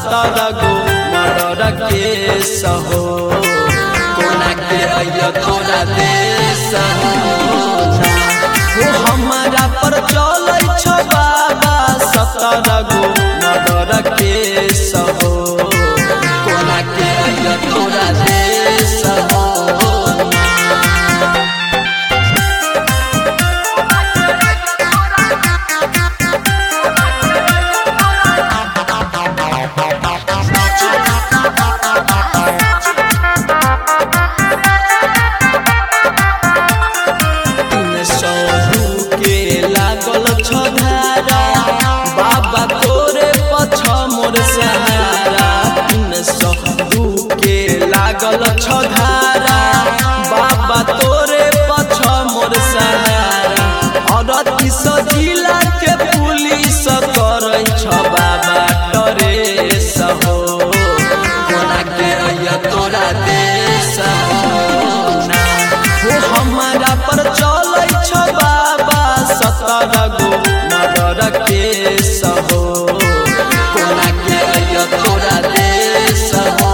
17 गो murder केस हो कोना के अइया तोरा देश हो हमारा पर चलै छ बाबा 17 गो मर्डर केस हो कोना के अइया तोरा देश हो बाबा तोरे पछ मोर सहारा 302 के लागल छ धारा बाबा तोरे पछ मोर सहारा 38 जिला के पुलिस करै छ बाबा टरेस हो कोना के अइया तोरा देश हो हमारा पर चलै छ बाबा 17 गो मर्डर केस हो कोना के अइया तोरा देश हो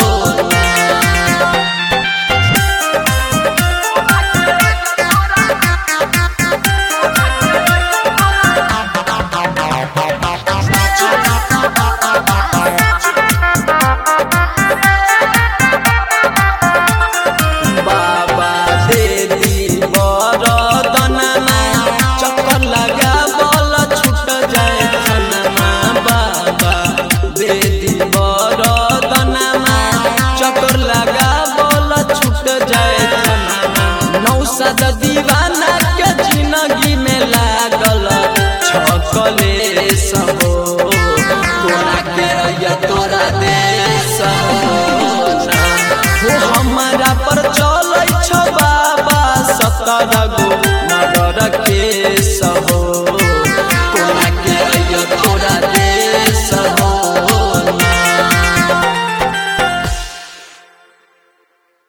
बाबा दे दी बरदनमा चक्कर लगावल छूट जाए खनमा बाबा दे दी बरदनमा चक्कर लगावल छूट जाए खनमा नौसद दीवाना के जिंदगी में लागल छकले सब कोना के अइया तोरा देश हो हमारा पर चलै छ बाबा 17 गो मर्डर केस हो